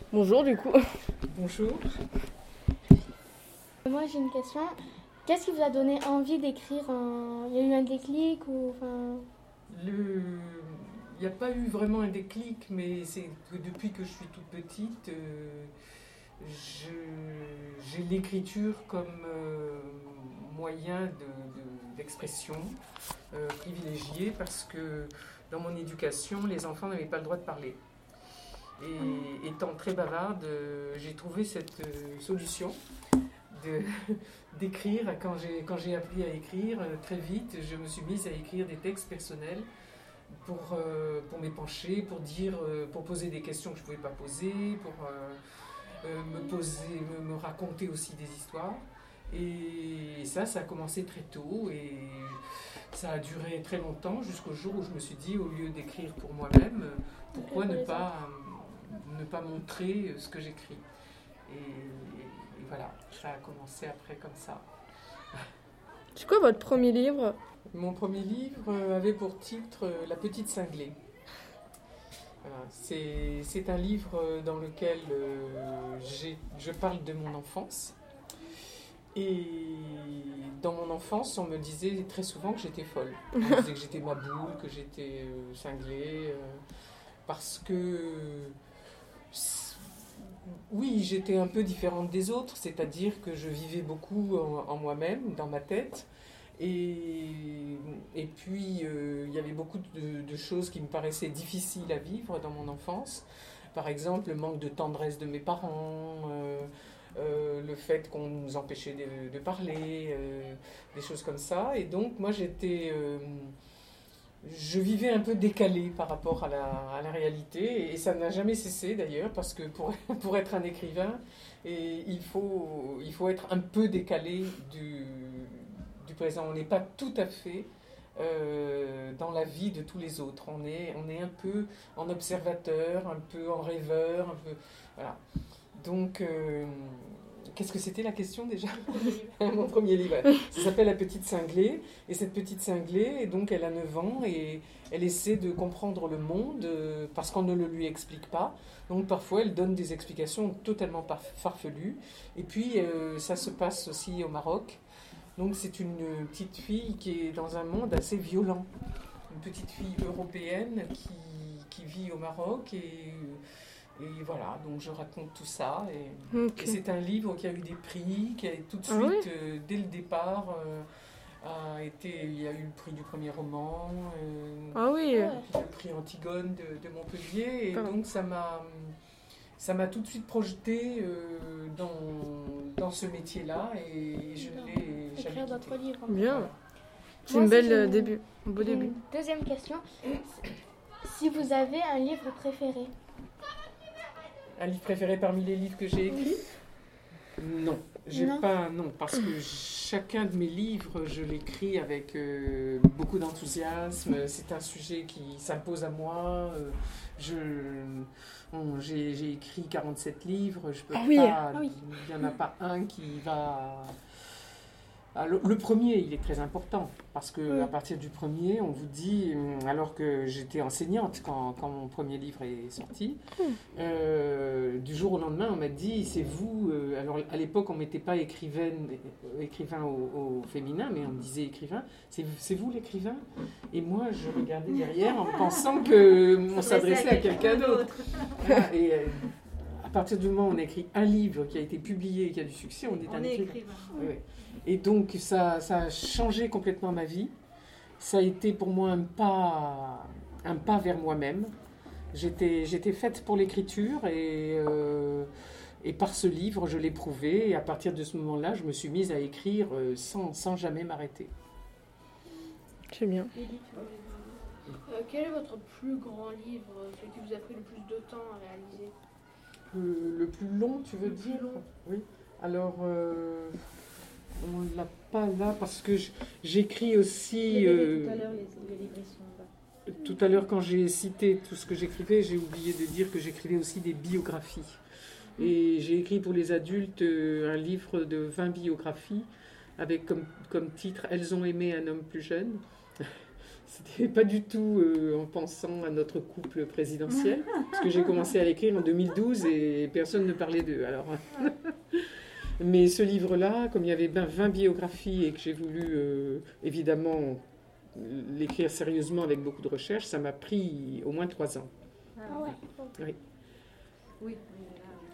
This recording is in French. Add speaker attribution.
Speaker 1: Bonjour du coup.
Speaker 2: Bonjour.
Speaker 3: Moi j'ai une question. Qu'est-ce qui vous a donné envie d'écrire Il y a eu un déclic ou
Speaker 2: Il n'y a pas eu vraiment un déclic, mais c'est que depuis que je suis toute petite, j'ai l'écriture comme moyen d'expression privilégié parce que dans mon éducation, les enfants n'avaient pas le droit de parler. Et étant très bavarde, j'ai trouvé cette solution d'écrire. Quand j'ai appris à écrire, très vite, je me suis mise à écrire des textes personnels pour m'épancher, pour poser des questions que je ne pouvais pas poser, pour me raconter aussi des histoires. Et ça a commencé très tôt et ça a duré très longtemps jusqu'au jour où je me suis dit, au lieu d'écrire pour moi-même, pourquoi ne pas montrer ce que j'écris. Et voilà, ça a commencé après comme ça.
Speaker 1: C'est quoi votre premier livre ?
Speaker 2: Mon premier livre avait pour titre La petite cinglée. Voilà, c'est un livre dans lequel je parle de mon enfance. Et dans mon enfance, on me disait très souvent que j'étais folle. On me disait que j'étais ma boule, que j'étais cinglée. Parce que, oui, j'étais un peu différente des autres. C'est-à-dire que je vivais beaucoup en moi-même, dans ma tête. Et puis, il y avait beaucoup de choses qui me paraissaient difficiles à vivre dans mon enfance. Par exemple, le manque de tendresse de mes parents, le fait qu'on nous empêchait de parler, des choses comme ça. Et donc, moi, je vivais un peu décalée par rapport à la réalité. Et ça n'a jamais cessé, d'ailleurs, parce que pour être un écrivain, il faut être un peu décalé du présent. On n'est pas tout à fait dans la vie de tous les autres. On est un peu en observateur, un peu en rêveur, un peu... Voilà. Donc, qu'est-ce que c'était la question déjà ? Mon premier livre. Ça s'appelle La petite cinglée. Et cette petite cinglée, donc, elle a 9 ans et elle essaie de comprendre le monde parce qu'on ne le lui explique pas. Donc, parfois, elle donne des explications totalement farfelues. Et puis, ça se passe aussi au Maroc. Donc c'est une petite fille qui est dans un monde assez violent. Une petite fille européenne qui vit au Maroc et voilà, donc je raconte tout ça. Et c'est un livre qui a eu des prix, qui a tout de suite, dès le départ, il y a eu le prix du premier roman, le prix Antigone de Montpellier. Et donc ça m'a tout de suite projetée dans ce métier-là et je l'ai
Speaker 3: écrire d'autres livres.
Speaker 1: Bien. C'est un beau début.
Speaker 3: Deuxième question. Si vous avez un livre préféré ?
Speaker 2: Un livre préféré parmi les livres que j'ai écrits ? Non. Non, parce que chacun de mes livres, je l'écris avec beaucoup d'enthousiasme. C'est un sujet qui s'impose à moi. J'ai écrit 47 livres. Je peux pas. Il n'y en a pas un qui va. Alors, le premier, il est très important parce que à partir du premier, on vous dit, alors que j'étais enseignante quand mon premier livre est sorti, du jour au lendemain, on m'a dit, c'est vous. Alors à l'époque, on ne mettait pas écrivain au féminin, mais on me disait écrivain. C'est vous l'écrivain ? Et moi, je regardais derrière en pensant qu'on s'adressait à quelqu'un d'autre. Et à partir du moment où on a écrit un livre qui a été publié et qui a du succès, on est un écrivain. Ouais. Et donc ça a changé complètement ma vie. Ça a été pour moi un pas vers moi-même. J'étais faite pour l'écriture et par ce livre, je l'ai prouvé. Et à partir de ce moment-là, je me suis mise à écrire sans jamais m'arrêter.
Speaker 1: C'est bien.
Speaker 4: Quel est votre plus grand livre, celui qui vous a pris le plus de temps à réaliser ?
Speaker 2: Le plus long, tu veux dire ? Oui. Alors... on ne l'a pas là parce que j'écris aussi...
Speaker 4: tout à l'heure, les livres sont là.
Speaker 2: Tout à l'heure, quand j'ai cité tout ce que j'écrivais, j'ai oublié de dire que j'écrivais aussi des biographies. Et j'ai écrit pour les adultes un livre de 20 biographies avec comme titre « Elles ont aimé un homme plus jeune ». C'était pas du tout en pensant à notre couple présidentiel, parce que j'ai commencé à l'écrire en 2012 et personne ne parlait d'eux. Alors, mais ce livre-là, comme il y avait 20 biographies et que j'ai voulu évidemment l'écrire sérieusement avec beaucoup de recherches, ça m'a pris au moins 3 ans.
Speaker 3: Ah ouais.
Speaker 2: Oui.
Speaker 5: Oui, là,